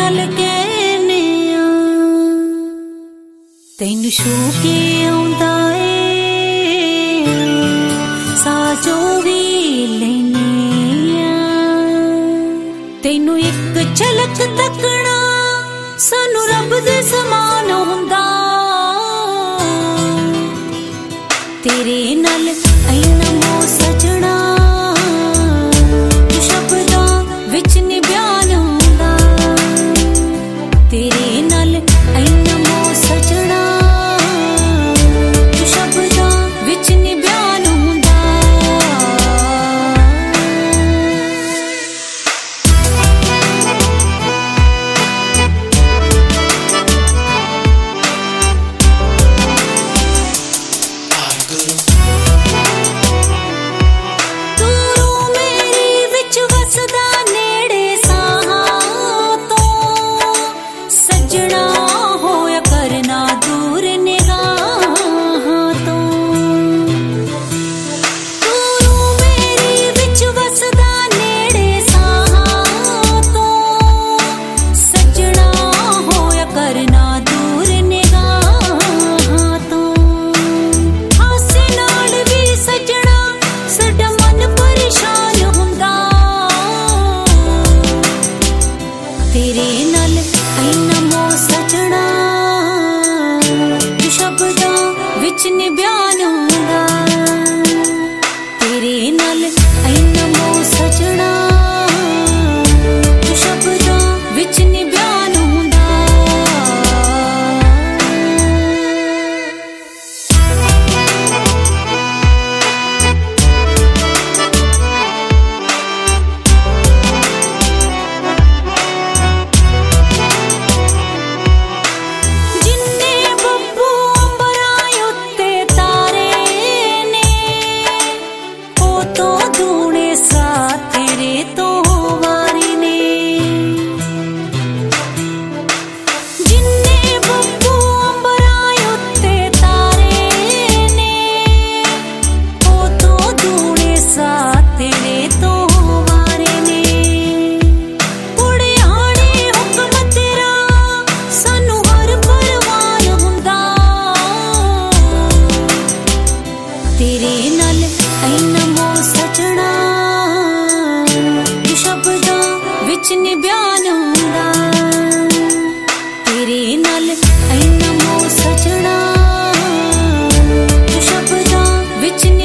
नाल कहने आ तैनू छू के आउंदा ए साजो भी लेने आ तैनू एक झलक तकना सानू रब दे समान हुंदा तेरे नाल ऐना मो सजना शब्दां विच नी बयान हुंदा तेरे नाल ऐना मो सजना शब्दां विच नी बयान हुंदा तेरे नाल ऐना मो सजना शब्दां विच नी बयान हुंदा तेरे नाल ऐना मो सजना शब्दां विच नी बयान हुंदा तेरे नाल ऐना मो सजना शब्दां विच नी बयान हुंदा तेरे नाल ऐना मो सजना शब्दां विच नी